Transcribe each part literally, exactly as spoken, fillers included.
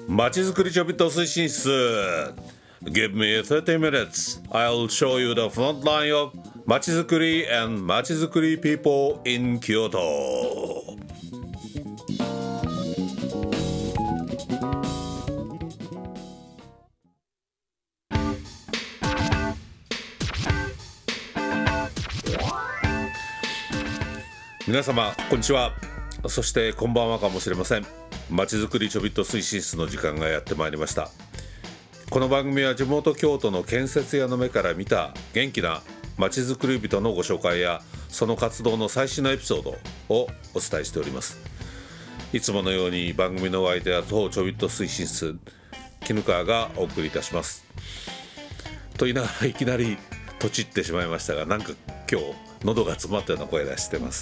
まちづくりちょびっと推進室 Give me thirty minutes. I'll show you the front line of まちづくり and まちづくり people in Kyoto. 皆様こんにちは。そしてこんばんはかもしれません。まちづくりちょびっと推進室の時間がやってまいりました。この番組は地元京都の建設屋の目から見た元気なまちづくり人のご紹介やその活動の最新のエピソードをお伝えしております。いつものように番組のお相手は当ちょびっと推進室絹川がお送りいたします。と言いながらいきなりとちってしまいましたが、なんか今日喉が詰まったような声出してます。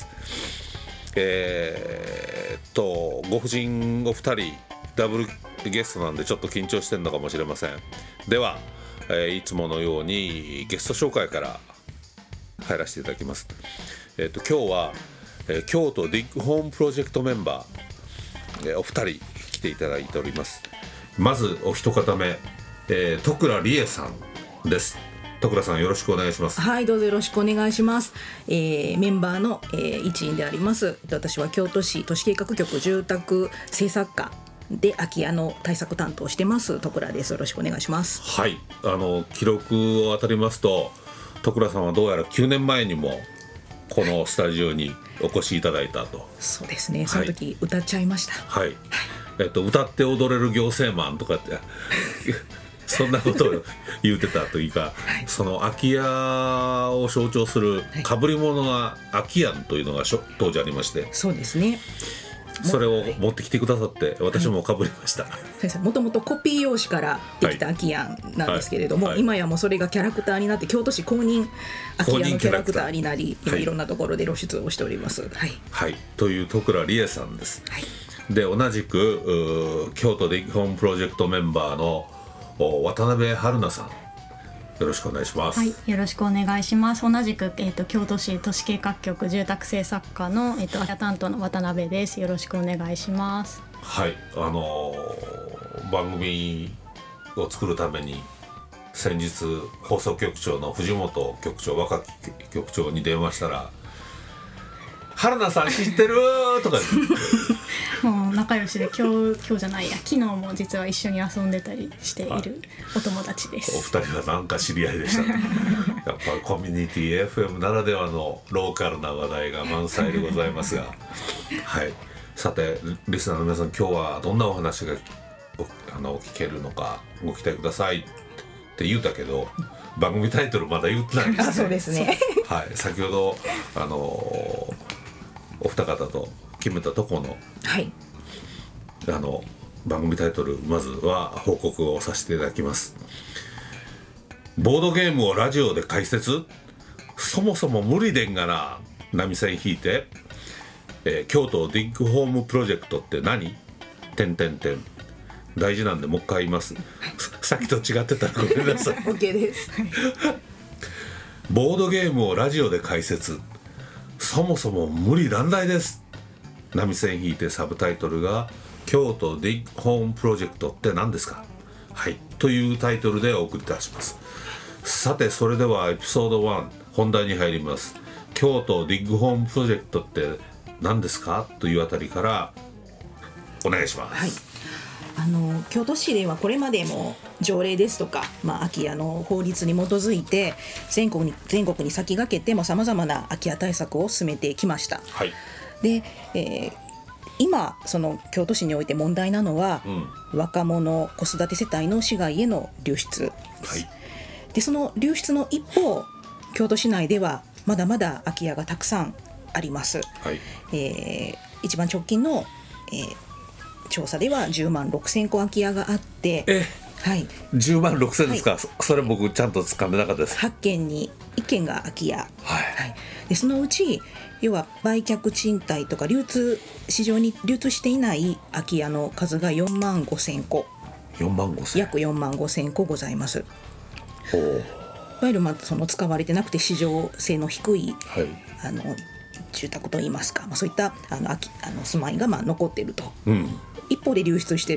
えー、っとご婦人お二人ダブルゲストなんでちょっと緊張してるのかもしれません。では、えー、いつものようにゲスト紹介から入らせていただきます。えー、っと今日は、えー、京都ディッグホームプロジェクトメンバー、えー、お二人来ていただいております。まずお一方目、えー、徳倉理恵さんです。徳倉さんよろしくお願いします。 はい、どうぞよろしくお願いします。えー、メンバーの、えー、一員であります。私は京都市都市計画局住宅政策課で空き家の対策担当してます徳倉です。よろしくお願いします。 はい、あの記録を当たりますと徳倉さんはどうやらきゅうねんまえにもこのスタジオにお越しいただいたと。 そうですね、その時、はい、歌っちゃいました。 はい、えっと、歌って踊れる行政マンとかってそんなことを言ってたというか、はい、その空き家を象徴する被り物が空き家というのが当時ありまして、 そうですね、 それを持ってきてくださって私も被りました。 もともとコピー用紙からできた空き家なんですけれども、はいはい、今やもうそれがキャラクターになって京都市公認空き家のキャラクターになり、今いろんなところで露出をしております。はい、はい、 という徳倉理恵さんです。 はい、 で同じく京都ディッグホームプロジェクトメンバーの渡辺春菜さんよろしくお願いします。 はい、よろしくお願いします。同じく、えー、と京都市都市計画局住宅政策課の、えー、と空き家担当の渡辺です。よろしくお願いします。 はい、あのー、番組を作るために先日放送局長の藤本局長若き局長に電話したら春菜さん知ってるとかもう仲良しで今日、今日じゃないや昨日も実は一緒に遊んでたりしているお友達です。 お二人はなんか知り合いでしたねやっぱりコミュニティ エフエム ならではのローカルな話題が満載でございますがはい、さてリスナーの皆さん今日はどんなお話が お, あの聞けるのかご期待くださいって言うたけど番組タイトルまだ言ってないですね。 あ、そうですねはい、先ほどあのお二方と決めたところの、 はい、 あの番組タイトルまずは報告をさせていただきます。ボードゲームをラジオで解説そもそも無理でんがな波線引いて、えー、京都ディッグホームプロジェクトって何てんてんてん大事なんでもう一回言いますさっきと違ってたらごめんなさい OK ですボードゲームをラジオで解説そもそも無理難題です。波線引いてサブタイトルが京都ディッグホームプロジェクトって何ですか、はい、というタイトルでお送りいたします。さてそれではエピソードワン本題に入ります。京都ディッグホームプロジェクトって何ですかというあたりからお願いします。 はい、あの京都市ではこれまでも条例ですとか、まあ、空き家の法律に基づいて全国に、全国に先駆けてさまざまな空き家対策を進めてきました。 はい、 で、えー、今その京都市において問題なのは、うん、若者子育て世帯の市外への流出です。はい、でその流出の一方京都市内ではまだまだ空き家がたくさんあります。はい、えー、一番直近の、えー調査ではじゅうまんろくせんこ空き家があって、 え、はい、じゅうまんろくせんですか、はい、そ, それ僕ちゃんと掴めなかったです。 はちけんにいっけんが空き家、はいはい、 でそのうち要は売却賃貸とか流通市場に流通していない空き家の数がよんまんごせんこよんまんごせん約よんまんごせんこございます。 おいわゆる、まあ、その使われてなくて市場性の低い、はい、あの住宅といいますか、まあ、そういったあの空きあの住まいがまあ残っていると、うん、一方で流出している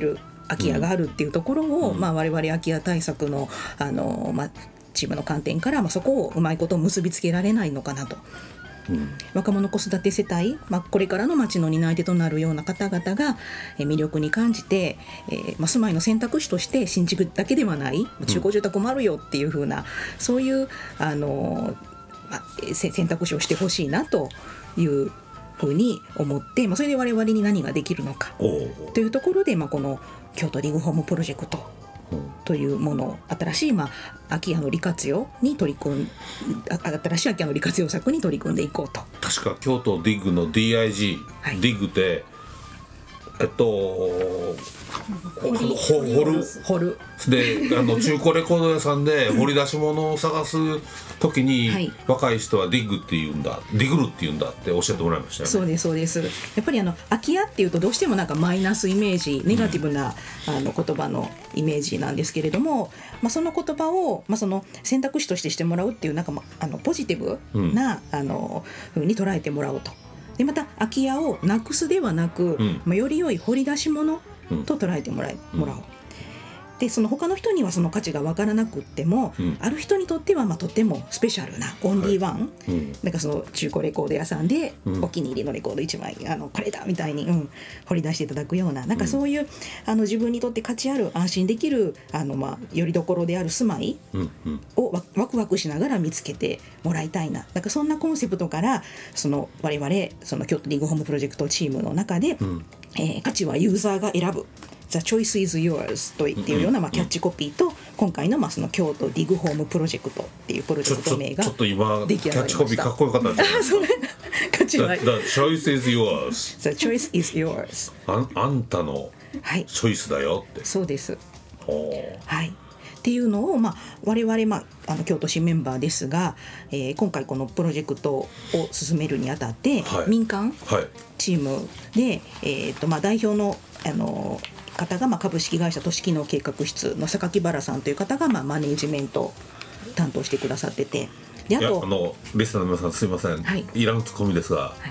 空き家があるっていうところを、 うんまあ、我々空き家対策の、あの、まあ、チームの観点から、まあ、そこをうまいこと結びつけられないのかなと。うん、若者子育て世帯、まあ、これからの町の担い手となるような方々がえ魅力に感じて、えーまあ、住まいの選択肢として新築だけではない中古住宅もあるよっていう風な、うん、そういう、あのーまあ、選択肢をしてほしいなというふうに思って、まあ、それで我々に何ができるのかというところで、まあ、この京都リグホームプロジェクトというものを新しい、まあ、空き家の利活用に取り組ん新しい空き家の利活用策に取り組んでいこうと。 確か京都ディグの ディーアイジー、はい、ディグってえっと掘る掘るであの中古レコード屋さんで掘り出し物を探す時に、はい、若い人はディグって言うんだディグルって言うんだって教えてもらいましたよね。 そうですそうです。やっぱりあの空き家っていうとどうしてもなんかマイナスイメージネガティブな、うん、あの言葉のイメージなんですけれども、まあ、その言葉を、まあ、その選択肢としてしてもらうっていうなんか、まあ、あのポジティブな、うん、あの風に捉えてもらおうと。でまた空き家をなくすではなく、うん、まあ、より良い掘り出し物と捉えてもらえ、うん、もらおう。でその他の人にはその価値が分からなくっても、うん、ある人にとってはまあとってもスペシャルなオンリーワン、はい、うん、なんかその中古レコード屋さんでお気に入りのレコードいちまいあのこれだみたいに、うん、掘り出していただくようななんかそういう、うん、あの自分にとって価値ある安心できるあの、まあ、よりどころである住まいをワクワクしながら見つけてもらいたいな。なんかそんなコンセプトからその我々その京都リグホームプロジェクトチームの中で、うん、えー、価値はユーザーが選ぶThe choice is yours と言っているような、まあ、キャッチコピーと今回の、まあ、その京都ディグホームプロジェクトっていうプロジェクト名がちょっと今キャッチコピーかっこよかったんですよ。価値は The choice is yours The choice is yours あ, あんたのチョイスだよって、 はい、そうです、はい、っていうのを、まあ、我々、まあ、あの京都市メンバーですが、えー、今回このプロジェクトを進めるにあたって、はい、民間チームで、えーとまあ、代表の、あの方がまあ株式会社都市機能計画室の榊原さんという方がまあマネージメントを担当してくださってて、であといやあのリスナーの皆さんすいません、はい、いらんツッコミですが、はい、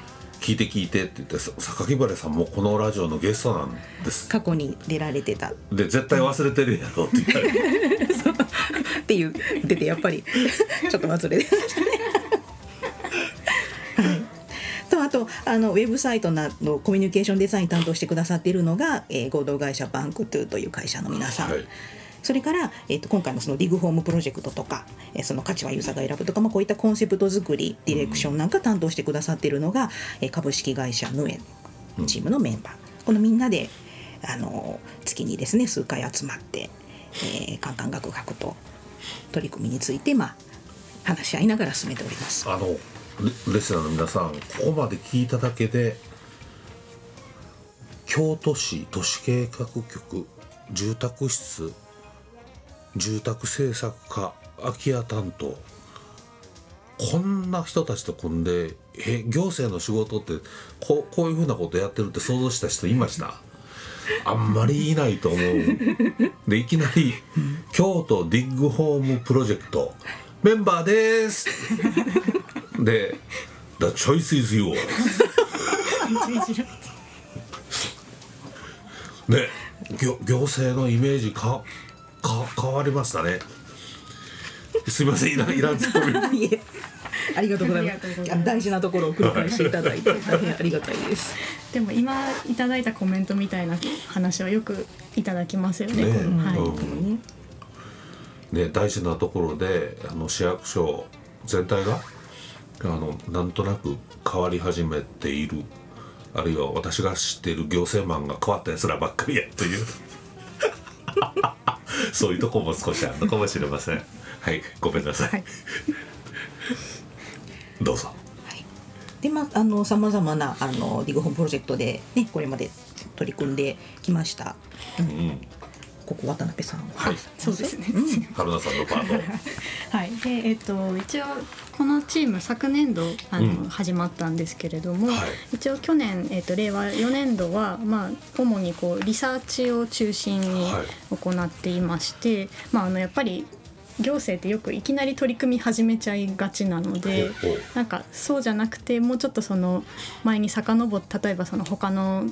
聞いて聞いてって言って榊原さんもこのラジオのゲストなんです。 過去に出られてたで絶対忘れてるやろって言ったらっていう出てやっぱりちょっと忘れてましたねとあとあのウェブサイトなどコミュニケーションデザイン担当してくださっているのが、えー、合同会社バンクトゥという会社の皆さん、はい、それから、えー、と今回のそのディグホームプロジェクトとか、えー、その価値はユーザーが選ぶとか、まあ、こういったコンセプト作りディレクションなんか担当してくださっているのが、えー、株式会社ヌエンチームのメンバー、うん、このみんなであの月にですね数回集まって、えー、カンカンガクガクと取り組みについて、まあ、話し合いながら進めております。 あのレスナーの皆さんここまで聞いただけで京都市都市計画局住宅室住宅政策課空き家担当こんな人たちと組んでえ行政の仕事ってこ う, こういうふうなことやってるって想像した人いました？あんまりいないと思うでいきなり京都ディッグホームプロジェクトメンバーですで The choice is yours ね、行, 行政のイメージかか変わりましたね。すいませんいらんいらんツッコミいえありがとうございます。大事なところを繰り返していただいて大変ありがたいです。 でも今いただいたコメントみたいな話はよくいただきますよね。ね、はい、うんね、大事なところであの市役所全体があのなんとなく変わり始めている、あるいは私が知っている行政マンが変わったやつらばっかりやというそういうとこも少しあるのかもしれません。はいごめんなさい、はい、どうぞ。 でまあ、あの様々なあのディグホームプロジェクトで、ね、これまで取り組んできました、うんうん、ここ渡辺さん、 はい、そうですね、 うん、春菜さんのパートはいで、えっと、一応このチーム昨年度あの、うん、始まったんですけれども、はい、一応去年、えっと、令和よねんどは、まあ、主にこうリサーチを中心に行っていまして、はい、まあ、あのやっぱり行政ってよくいきなり取り組み始めちゃいがちなので、なんかそうじゃなくてもうちょっとその前に遡って例えばその他の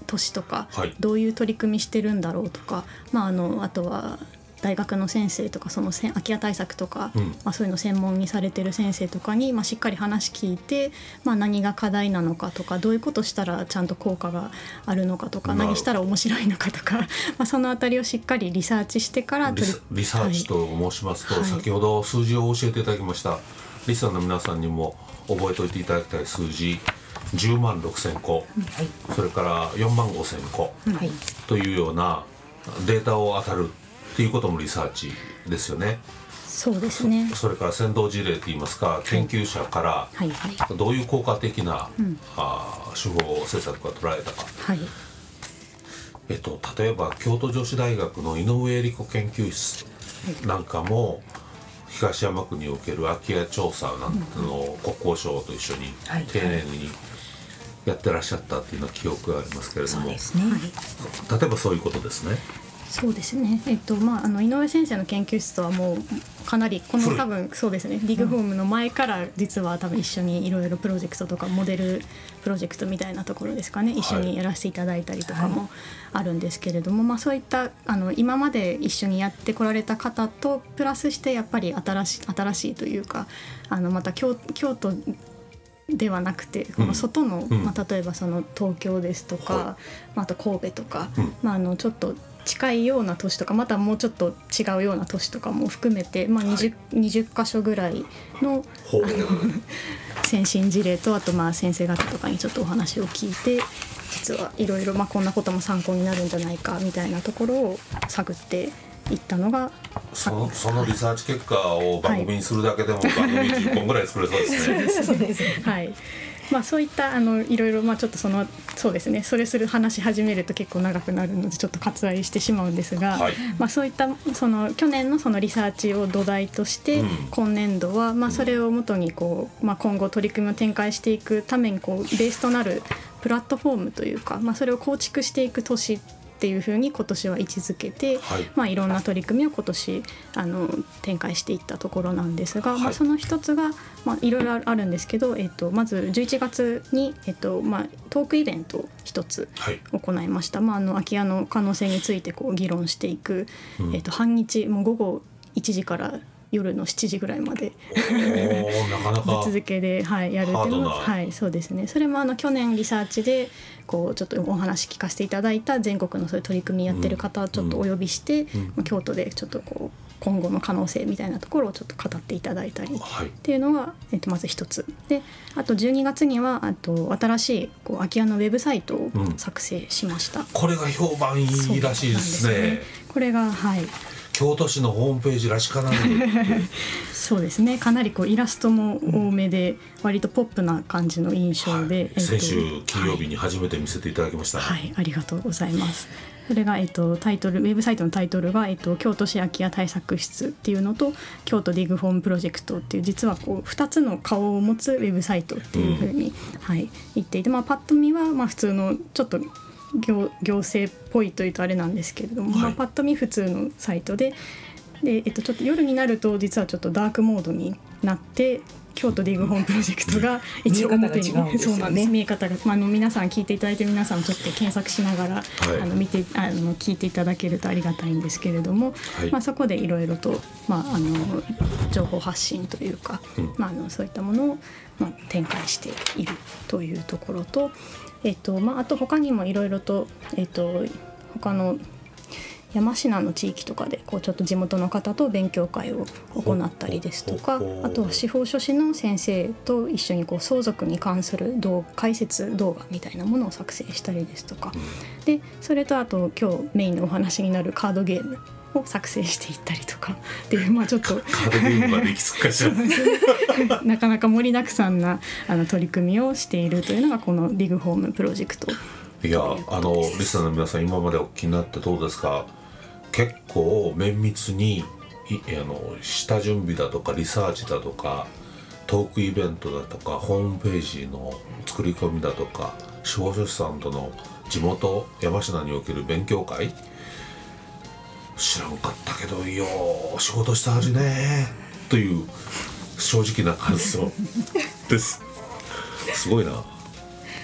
都市とか、 はい、 どういう取り組みしてるんだろうとか、まあ、あのあとは大学の先生とかその空き家対策とか、うん、まあ、そういうの専門にされてる先生とかに、まあ、しっかり話聞いて、まあ、何が課題なのかとかどういうことしたらちゃんと効果があるのかとか何したら面白いのかとかまあそのあたりをしっかりリサーチしてからリ, リサーチと申しますと、はい、先ほど数字を教えていただきました。リスナーの皆さんにも覚えておいていただきたい数字じゅうまんろくせんこ、はい、それからよんまんごせんこ、はい、というようなデータを当たるっていうこともリサーチですよね。 そうですね。 そ, それから先導事例といいますか、研究者からどういう効果的な、はいはい、あ手法政策が捉えたか、はい、えっと、例えば京都女子大学の井上理子研究室なんかも東山区における空き家調査なんてのを国交省と一緒に丁寧にやってらっしゃったっていうような記憶がありますけれども、そうですね、例えばそういうことですね。 そうですね、えっとまあ、あの井上先生の研究室はもうかなりこの多分そうですね、ディグホームの前から実は多分一緒にいろいろプロジェクトとかモデルプロジェクトみたいなところですかね、一緒にやらせていただいたりとかもあるんですけれども、はい、まあ、そういったあの今まで一緒にやってこられた方とプラスしてやっぱり新しい、新しいというか、あのまた 京, 京都ではなくてこの外の、うん、まあ、例えばその東京ですとか、うん、まあ、あと神戸とか、うん、まあ、あのちょっと近いような都市とかまたもうちょっと違うような都市とかも含めて、まあ、20, 20カ所ぐらい の, あの先進事例と、あとまあ先生方とかにちょっとお話を聞いて、実はいろいろこんなことも参考になるんじゃないかみたいなところを探っていったのが、 そ の, そのリサーチ結果を番組にするだけでも番組じゅっぽんぐらい作れそうですね。 そうですね、はい、まあ、そういったあのいろいろ、まあ、ちょっとそのそうですね、それする話し始めると結構長くなるのでちょっと割愛してしまうんですが、はい、まあ、そういったその去年のそのリサーチを土台として、うん、今年度はまあそれをもとにこう、まあ、今後取り組みを展開していくためにこうベースとなるプラットフォームというか、まあ、それを構築していく年っていうふうに今年は位置づけて、はい、まあ、いろんな取り組みを今年あの展開していったところなんですが、はい、まあ、その一つが、まあ、いろいろあるんですけど、えっと、まずじゅういちがつに、えっとまあ、トークイベントを一つ行いました、はい、まあ、あの空き家の可能性についてこう議論していく、うん、えっと、半日もう午後いちじから夜のしちじぐらいまでなかなかぶっ続けで、はい、やるっていうのは、はい、そうですね。それもあの去年リサーチでこうちょっとお話聞かせていただいた全国のそういう取り組みやってる方をちょっとお呼びして、うんうん、京都でちょっとこう今後の可能性みたいなところをちょっと語っていただいたりっていうのが、えっと、まず一つで、あとじゅうにがつにはあと新しいこう空き家のウェブサイトを作成しました、うん、 これが評判いいらしいですね。そうなんですね。 これが、はい、 京都市のホームページらしからないそうですね、かなりこうイラストも多めで、うん、割とポップな感じの印象で、はい、 えっと、先週金曜日に初めて見せていただきました、 はい、はい、ありがとうございます。それが、えっと、タイトルウェブサイトのタイトルが、えっと、京都市空き家対策室っていうのと京都ディグホームプロジェクトっていう実はこうふたつの顔を持つウェブサイトっていうふうに、うん、はい、言っていて、まあ、パッと見はまあ普通のちょっと 行, 行政っぽいというとあれなんですけれども、はい、まあ、パッと見普通のサイトでで、えっと、ちょっと夜になると実はちょっとダークモードになって京都ディグホームプロジェクトが一応表にそうなんです、見え方が、まあ、あの皆さん聞いていただいて皆さんちょっと検索しながら、はい、あの見てあの聞いていただけるとありがたいんですけれども、はい、まあ、そこでいろいろと、まあ、あの情報発信というか、うん、まあ、あのそういったものを、まあ、展開しているというところと、えっとまあ、あと他にもいろいろと、えっと、他の山科の地域とかでこうちょっと地元の方と勉強会を行ったりですとか、あとは司法書士の先生と一緒にこう相続に関する動解説動画みたいなものを作成したりですとか、でそれとあと今日メインのお話になるカードゲームを作成していったりとかっていう、まあちょっとカードゲームまで行き着くかしらなかなか盛りだくさんなあの取り組みをしているというのがこのディグホームプロジェクト。 いや、あのリスナーの皆さん今までお聞きになってどうですか。結構綿密にあの下準備だとかリサーチだとかトークイベントだとかホームページの作り込みだとか司法書士さんとの地元山科における勉強会、知らんかったけどよー仕事したはずねという正直な感想です。すごいな。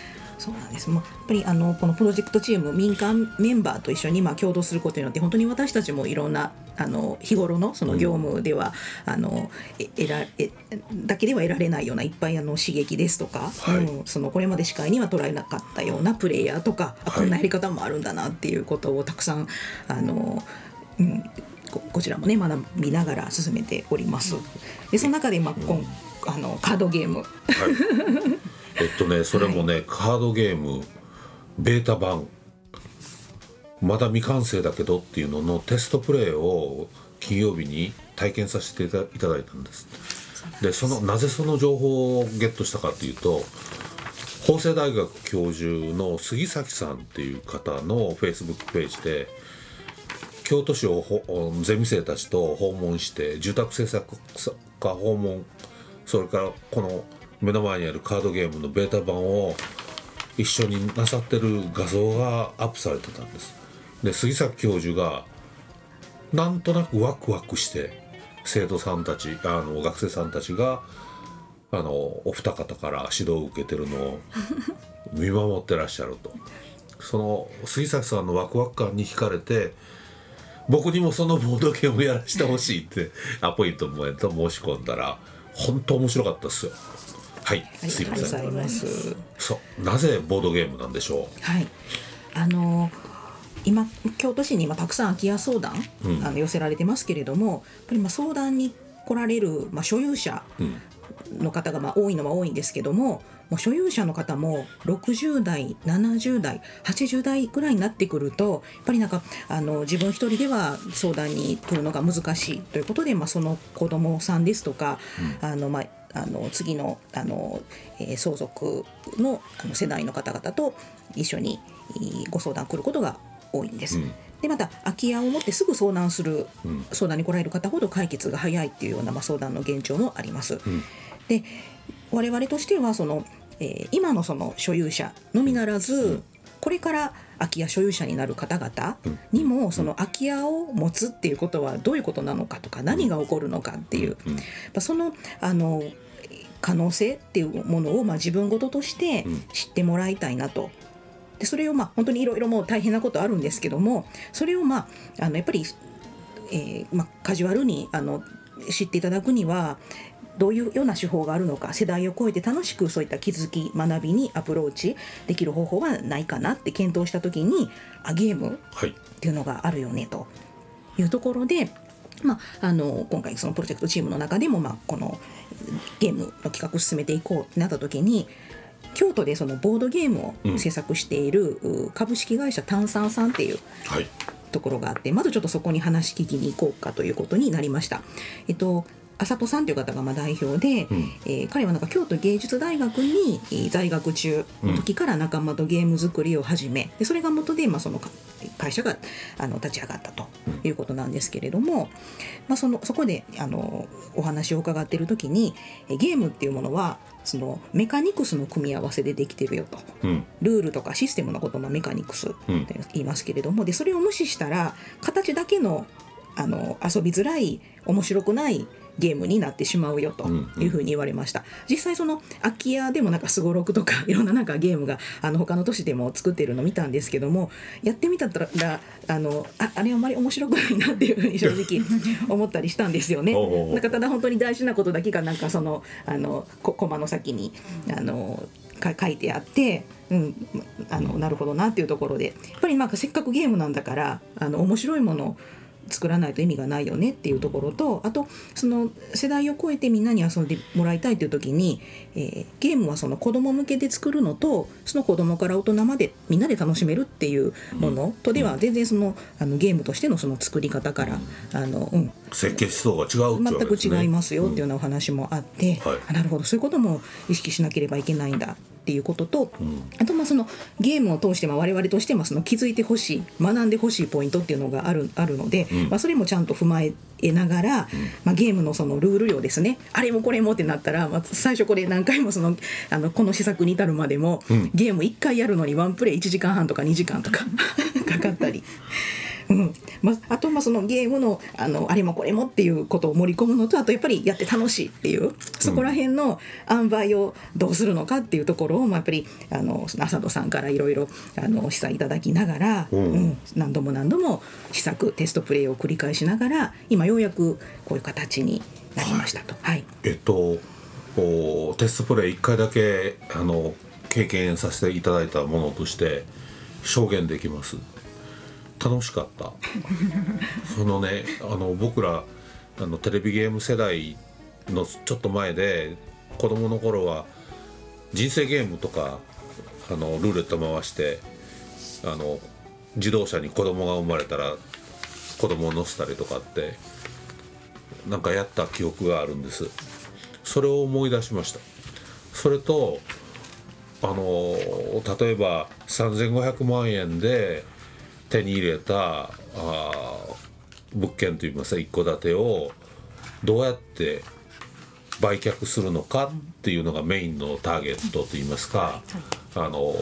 そうなんです。もうやっぱりあのこのプロジェクトチーム民間メンバーと一緒にまあ共同することによって本当に私たちもいろんなあの日頃のその業務では、うん、あのえ得らえだけでは得られないようないっぱいあの刺激ですとか、はい、うん、そのこれまで視界には捉えなかったようなプレイヤーとか、はい、こんなやり方もあるんだなっていうことをたくさんあの、うん、こ, こちらもね学びながら進めております。でその中で、まあ、今、うん、あのカードゲーム、はいえっとねそれもね、はい、カードゲームベータ版まだ未完成だけどっていうののテストプレイを金曜日に体験させていただいたんです。でそのなぜその情報をゲットしたかっていうと、法政大学教授の杉崎さんっていう方のフェイスブックページで京都市をゼミ生たちと訪問して住宅制作家訪問、それからこの目の前にあるカードゲームのベータ版を一緒になさってる画像がアップされてたんです。で杉崎教授がなんとなくワクワクして生徒さんたちあの学生さんたちがあのお二方から指導を受けてるのを見守ってらっしゃると。その杉崎さんのワクワク感に惹かれて、僕にもそのボードゲームをやらせてほしいってアポイントメント申し込んだら本当面白かったですよ。はい、すいません。ありがとうございます。そう、なぜボードゲームなんでしょう。 はい、あの今京都市に今たくさん空き家相談、うん、あの寄せられてますけれども、やっぱりまあ相談に来られる、まあ、所有者の方がまあ多いのは多いんですけども、もう所有者の方もろくじゅう代ななじゅう代はちじゅう代ぐらいになってくるとやっぱりなんかあの自分一人では相談に来るのが難しいということで、まあ、その子どもさんですとか、うん、あのまああの次の、あの、えー、相続 の, あの世代の方々と一緒にご相談来ることが多いんです、うん、でまた空き家を持ってすぐ相談する、うん、相談に来られる方ほど解決が早いっていうような、まあ、相談の現状もあります、うん、で我々としてはその、えー、今のその所有者のみならず、うん、これから空き家所有者になる方々にもその空き家を持つっていうことはどういうことなのかとか何が起こるのかっていう、うん、そのあの可能性っていうものをまあ自分事として知ってもらいたいなと。でそれをまあ本当にいろいろもう大変なことあるんですけども、それをまああのやっぱり、えーまあ、カジュアルにあの知っていただくにはどういうような手法があるのか、世代を超えて楽しくそういった気づき学びにアプローチできる方法はないかなって検討したときに、あゲームっていうのがあるよねというところで、まあ、あの今回そのプロジェクトチームの中でも、まあ、このゲームの企画を進めていこうってなったときに、京都でそのボードゲームを制作している株式会社炭酸さんっていうところがあって、まずちょっとそこに話聞きに行こうかということになりました。えっと浅戸さんという方がまあ代表で、うんえー、彼はなんか京都芸術大学に在学中の時から仲間とゲーム作りを始め、でそれが元でまあその会社があの立ち上がったということなんですけれども、まあ、そのそこであのお話を伺っている時に、ゲームっていうものはそのメカニクスの組み合わせでできてるよと、うん、ルールとかシステムのこともメカニクスって言いますけれども、うん、でそれを無視したら形だけの、あの遊びづらい面白くないゲームになってしまうよというふうに言われました、うんうん、実際その空き家でもなんかスゴロクとかいろんななんかゲームがあの他の都市でも作っているの見たんですけども、やってみたらあの あ, あれあんまり面白くないなっていうふうに正直思ったりしたんですよねなんかただ本当に大事なことだけがなんかそのあのコマの先にあの書いてあって、うん、あのなるほどなっていうところで、やっぱりなんかせっかくゲームなんだからあの面白いものを作らないと意味がないよねっていうところと、あとその世代を超えてみんなに遊んでもらいたいという時に、えー、ゲームはその子供向けで作るのと、その子供から大人までみんなで楽しめるっていうものとでは全然そのあのゲームとしてのその作り方から、あの、うん、 設計思想が違うって全く違いますよっていうようなお話もあって、うんはい、あなるほどそういうことも意識しなければいけないんだっていうことと、うん、あとまあそのゲームを通してまあ我々としてもその気づいてほしい学んでほしいポイントっていうのがある、あるので、うんまあ、それもちゃんと踏まえながら、うんまあ、ゲームのそのルール量ですね、あれもこれもってなったら、まあ、最初これ何回もそのあのこの施策に至るまでも、うん、ゲームいっかいやるのにワンプレイいちじかんはんとかにじかんとかかかったり、ううんまあ、あとまあそのゲーム の, あのあれもこれもっていうことを盛り込むのと、あとやっぱりやって楽しいっていうそこら辺の塩梅をどうするのかっていうところを、まあ、やっぱりあの浅戸さんからいろいろ示唆いただきながら、うんうん、何度も何度も試作テストプレイを繰り返しながら今ようやくこういう形になりましたと。はい、 えっとテストプレイいっかいだけあの経験させていただいたものとして証言できます。楽しかったそのねあの僕らあのテレビゲーム世代のちょっと前で子供の頃は人生ゲームとかあのルーレット回してあの自動車に子供が生まれたら子供を乗せたりとかってなんかやった記憶があるんです。それを思い出しました。それとあの例えばさんぜんごひゃくまんえんで手に入れたあ物件といいますか一戸建てをどうやって売却するのかっていうのがメインのターゲットといいますか、あの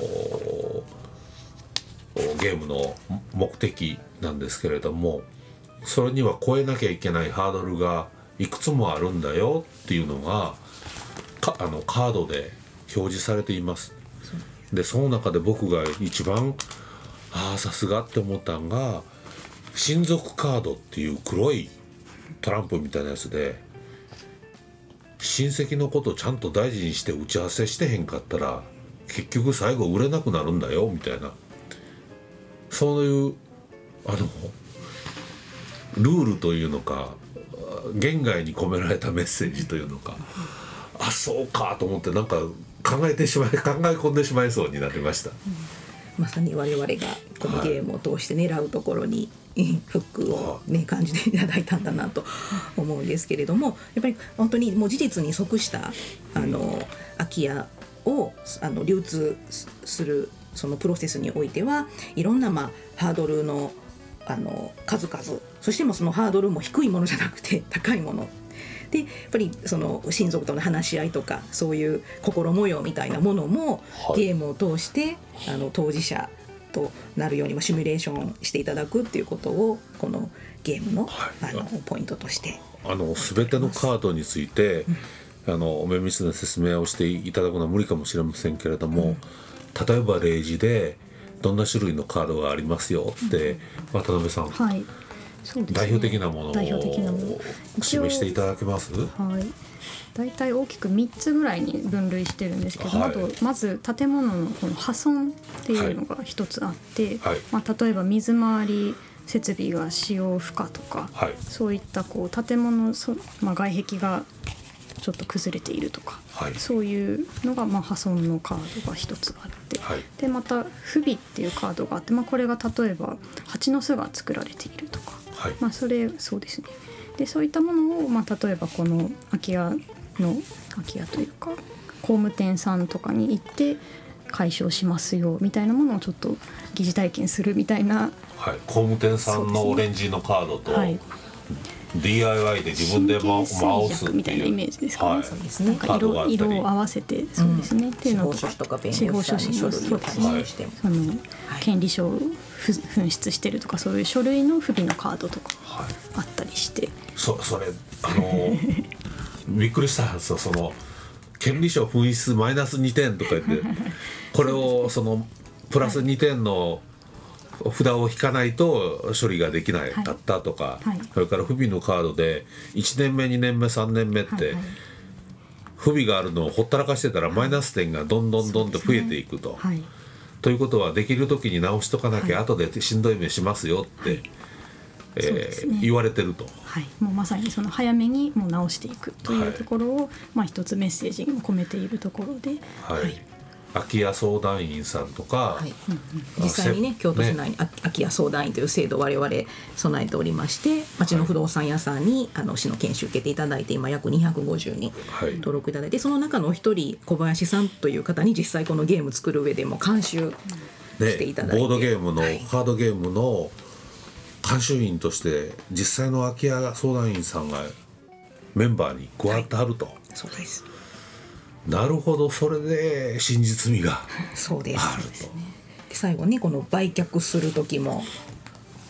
ゲームの目的なんですけれども、それには超えなきゃいけないハードルがいくつもあるんだよっていうのがかあのカードで表示されています。でその中で僕が一番ああさすがって思ったのが親族カードっていう黒いトランプみたいなやつで、親戚のことをちゃんと大事にして打ち合わせしてへんかったら結局最後売れなくなるんだよみたいな、そういうあのルールというのか言外に込められたメッセージというのか、あそうかと思ってなんか考えてしまい考え込んでしまいそうになりました。うん、 まさに我々がこのゲームを通して狙うところに、はい、フックを、ね、感じていただいたんだなと思うんですけれども、やっぱり本当にもう事実に即したあの空き家をあの流通するそのプロセスにおいてはいろんな、まあ、ハードルの、あの数々、そしてもそのハードルも低いものじゃなくて高いもので、やっぱりその親族との話し合いとかそういう心模様みたいなものも、はい、ゲームを通してあの当事者となるようにシミュレーションしていただくっていうことをこのゲームの、はい、あのポイントとしてあの全てのカードについて、うん、あの綿密な説明をしていただくのは無理かもしれませんけれども、うん、例えば例示でどんな種類のカードがありますよって、うん、渡辺さん、はい、そうですね、代表的なものを示していただけます？ はい、だいたい大きくみっつぐらいに分類してるんですけど、はい、あとまず建物のこの破損っていうのが一つあって、はい、まあ、例えば水回り設備が使用不可とか、はい、そういったこう建物、まあ、外壁がちょっと崩れているとか、はい、そういうのがまあ破損のカードが一つあって、はい、でまた不備っていうカードがあって、まあ、これが例えば蜂の巣が作られているとか、はい、まあ、それそうですね。でそういったものを、まあ、例えばこの空き家の空き家というか工務店さんとかに行って解消しますよみたいなものをちょっと疑似体験するみたいな、 はい、工務店さんのオレンジのカードと、はい、ディーアイワイ で自分で回すみたいなイメージですかね。はい、そうですね。なんか 色, 色を合わせてそうですね、うん、っていうのとか司法書士の書類をしてその権利書を紛失してるとかそういう書類の不備のカードとかあったりして、はい、 そ, それあのびっくりしたんですよ。その権利書紛失マイナスにてんとか言ってこれをそのプラスにてんの札を引かないと処理ができなかったとか、はいはい、それから不備のカードでいちねんめにねんめさんねんめって、はいはい、不備があるのをほったらかしてたらマイナス点がどんどんどんと増えていくと、はい、ということはできる時に直しとかなきゃ後でしんどい目しますよって、はい、えーね、言われてると、 はい、もうまさにその早めにもう直していくというところを、はい、まあ、一つメッセージにも込めているところで、 はい、はい、空き家相談員さんとか、はい、 実際にね京都市内に空き家相談員という制度を我々備えておりまして、町の不動産屋さんにあの市の研修受けていただいて今約にひゃくごじゅうにん登録いただいて、はい、その中のお一人小林さんという方に実際このゲーム作る上でも監修していただいて、 ボードゲームの、はい、カードゲームの監修員として実際の空き家相談員さんがメンバーに加わってはると、はい、 そうです。 なるほど、それで真実味がそうです、そうですね。で最後ねこの売却する時も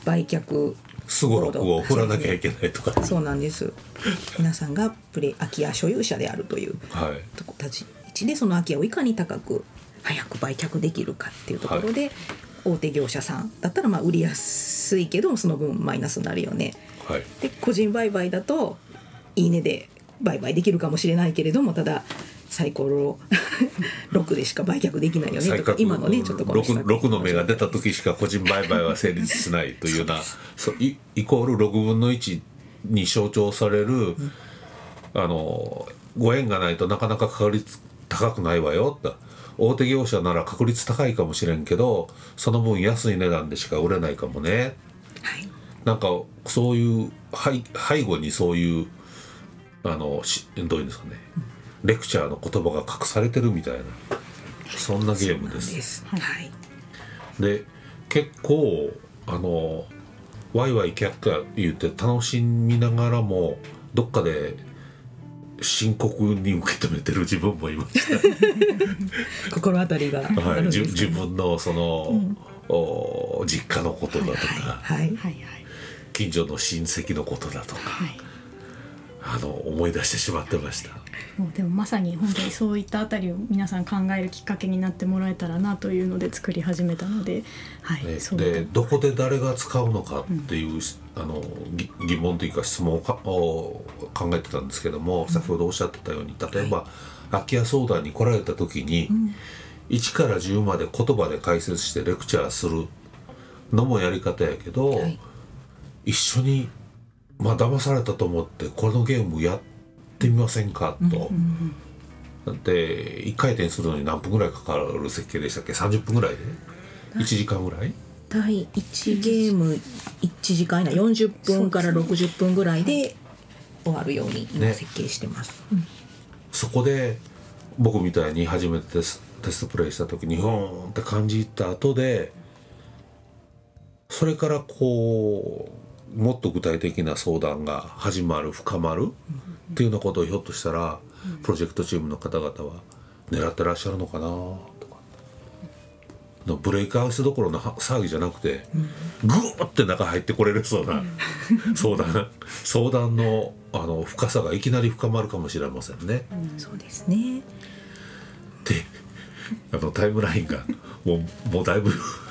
売却すごろくを振らなきゃいけないとか、 そうなんです。皆さんがプレ空き家所有者であるというとこ立ち位置で、その空き家をいかに高く早く売却できるかっていうところで、はい、大手業者さんだったらまあ売りやすいけどその分マイナスになるよね、はい、で個人売買だといいねで売買できるかもしれないけれども、ただサイコロろくでしか売却できないよねとか、今のねちょっとこの 6, 6の目が出た時しか個人売買は成立しないというようなそ イ, イコールろくぶんのいちに象徴される、うん、あのご縁がないとなかなか確率高くないわよと。大手業者なら確率高いかもしれんけどその分安い値段でしか売れないかもね、はい、なんかそういう背, 背後にそういうあのどういうんですかね、うん、レクチャーの言葉が隠されてるみたいな、そんなゲームです。です、はい、で結構あのワイワイキャッキャ言って楽しみながらもどっかで深刻に受け止めてる自分もいました心当たりがあるんですかね、はい、 自分のその、うん、お実家のことだとか、はいはいはい、近所の親戚のことだとか、はい、あの思い出してしまってました。 もうでもまさに本当にそういったあたりを皆さん考えるきっかけになってもらえたらなというので作り始めたので、はいね、そうでどこで誰が使うのかっていう、うん、あの疑問というか質問をか考えてたんですけども、うん、先ほどおっしゃってたように例えば、はい、空き家相談に来られた時に、うん、いちからじゅうまで言葉で解説してレクチャーするのもやり方やけど、はい、一緒にまあ騙されたと思ってこのゲームやってってみませんかと、うんうん、でいっかい転するのに何分ぐらいかかる設計でしたっけ？さんじゅっぷんぐらいでいちじかんぐらい、 だいいちゲームいちじかん以内よんじゅっぷんからろくじゅっぷんぐらいで終わるように今設計してます、ね、うん、 そこで僕みたいに初めてテス、テストプレイした時にふーんって感じた後で、それからこうもっと具体的な相談が始まる深まる、うんっていうようなことをひょっとしたらプロジェクトチームの方々は狙ってらっしゃるのかなとか、のブレイクハウスどころの騒ぎじゃなくてグーって中入ってこれるそうな相談相談のあの深さがいきなり深まるかもしれませんね、 うん、そうですね。 であのタイムラインがもう、もうだいぶ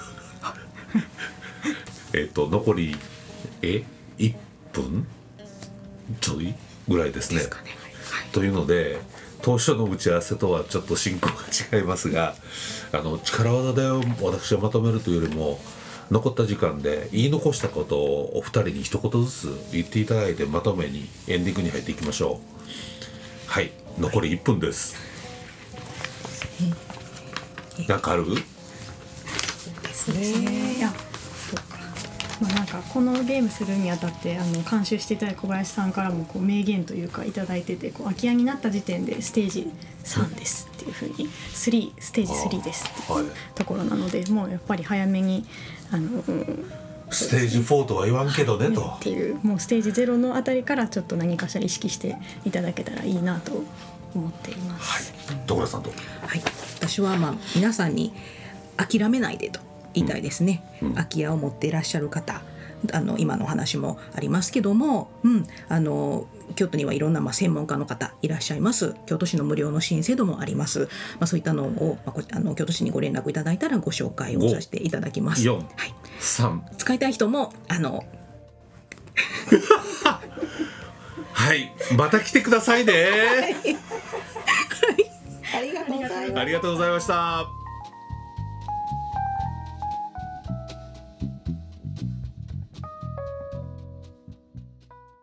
えっと残りえいっぷんちょいぐらいですね。ですかね、はい、というので当初の打ち合わせとはちょっと進行が違いますが、あの力技で私はまとめるというよりも残った時間で言い残したことをお二人に一言ずつ言っていただいてまとめにエンディングに入っていきましょう。はい、残りいっぷんです。なんかある？ そうですね。いやまあ、なんかこのゲームするにあたってあの監修していただいた小林さんからもこう名言というかいただいてて、こう空き家になった時点でステージさんですっていうふうにスリーステージスリーですっていうところなので、もうやっぱり早めにあのステージフォーとは言わんけどねとっていう、もうステージゼロのあたりからちょっと何かしら意識していただけたらいいなと思っています。 はい、所さんと。 はい、私はまあ皆さんに諦めないでと言いたいですね、うんうん、空き家を持っていらっしゃる方、あの今のお話もありますけども、うん、あの京都にはいろんなまあ専門家の方いらっしゃいます。京都市の無料の支援制度もあります、まあ、そういったのを、まあ、あの京都市にご連絡いただいたらご紹介をさせていただきます。 よん、はい、さん使いたい人もあのはいまた来てくださいね、はいはい、 ありがとうございました。 ありがとうございました。